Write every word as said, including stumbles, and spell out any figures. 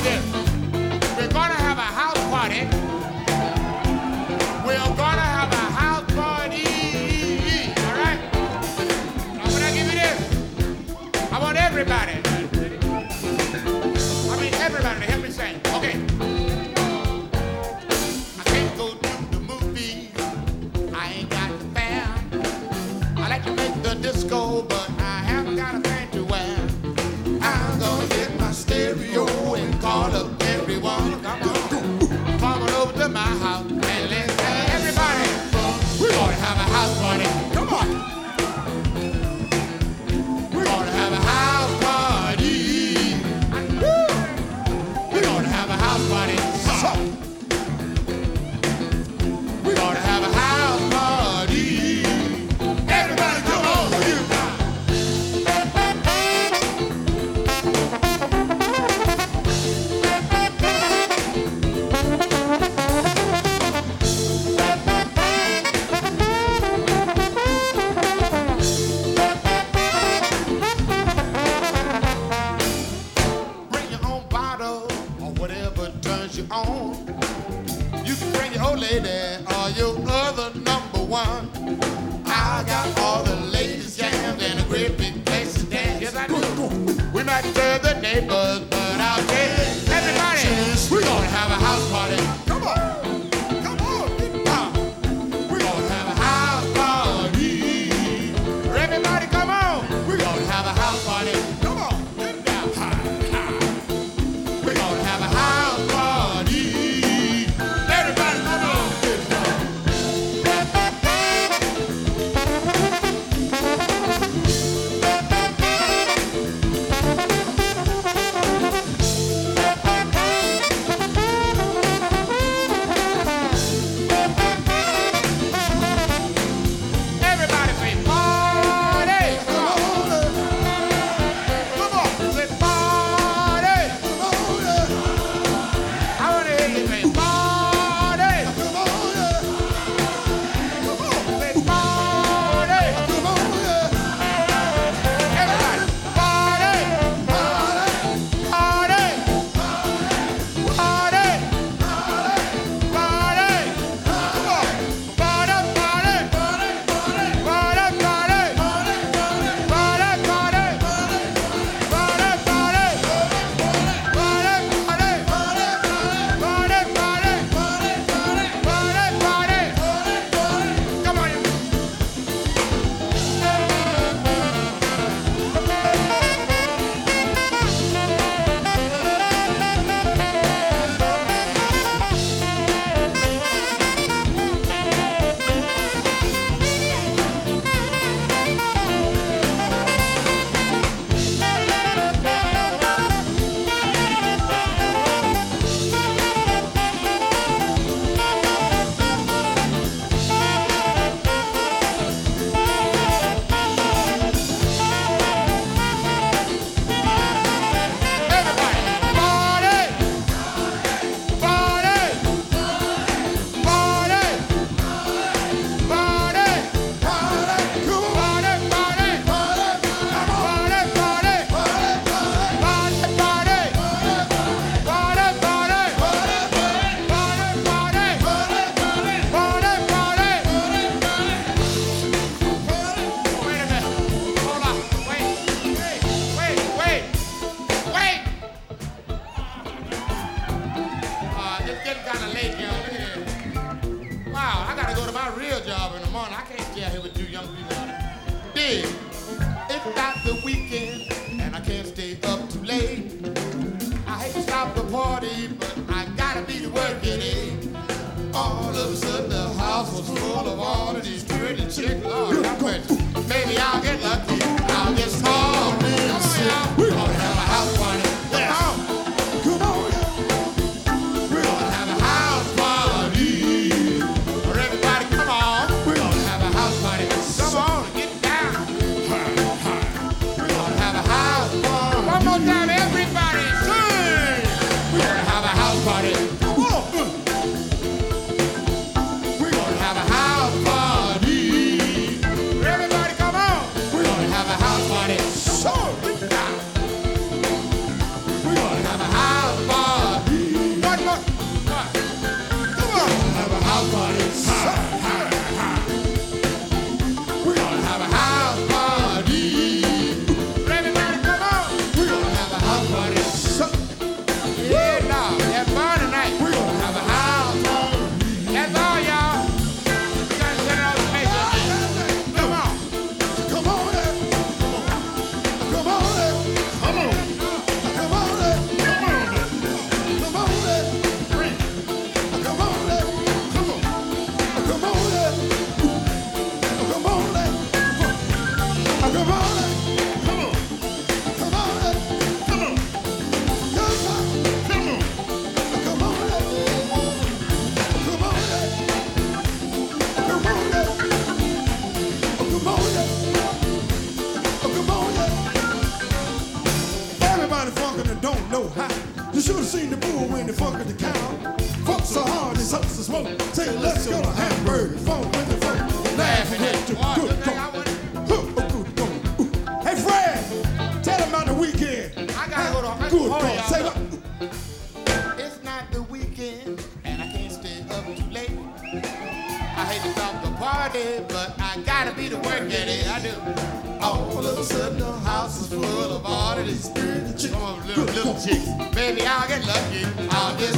this. We're gonna have a house party. We're gonna have a house party. All right? Now when I give you this, I want everybody. I mean everybody to help me sing. Okay. I can't go to the movies. I ain't got the fare. I like to make the disco, but I haven't got a fancy wear. I'm gonna get my stereo and call up everyone. Come on, come on over to my house and let's have everybody. We're gonna have a house party. Come on. We're gonna have a house party. We're gonna have a house party. We're gonna have a house party. Everybody come on. Bring your own bottle or whatever turns you on. You can bring your old lady or your other number one. I got all the latest jams and a great big place to dance. Yes, I do. We might serve the neighbors, but I'll tell everybody, we're gonna have a house party. Come on. Come on. Uh, We're gonna have a house party. Everybody come on. We're gonna have a house party. Come on. Get down. Ha, ha. We're gonna have a house party. Everybody come on. Get down. Everybody say party. Come on. Come on. Say party. I want to hear you say party. Come on. Say party. Everybody. Party. Party. Party. Party. Party. Come on. Party, party. Party, party. Party, party. Party, party. Party, party. Party, party. Party, party. Party, party. Come on, you. Everybody. Party. Party. Party. Party. Party. Come on. Party, party. Party, party. Party, party. Party, party. Party, party. Party, party. Wait a minute. Hold on. Wait. Wait. Wait. Wait. Wait. Uh, it's getting kind of late, y'all. Look at this. Wow, I gotta go to my real job in the morning. I can't stay out here with you young people. Dig. It's not the weekend, and I can't stay up too late. I hate to stop the party, but I gotta be to work at eight. All of a sudden, the house was full of all of these pretty chicks. Lord, have mercy. Maybe I'll get lucky. I'll get small. We're gonna have a house party. Come on. Come on. We're gonna have a house party. Everybody, come on. We're gonna have a house party. Come on, get down. We're gonna have a house party. One more time, everybody, sing. We're gonna have a house party. Come on. We're gonna have a house party. Everybody, come on. We're gonna have a should have seen the bull when they funk at the cow. Funk so hard, it sucks the smoke. Say, let's go to Hamburg. Funk with the funk. Laughing at you. Good God. Hey, Fred, tell him about the weekend. I gotta go to a Good hold God. on, Say y'all. what? It's not the weekend, and I can't stay up too late. I hate to stop the party, but I gotta be to work at it. I do. All of a sudden, the house is full of all of these pretty chicks. Come on, little, little chicks. Baby, I'll get lucky. I'll just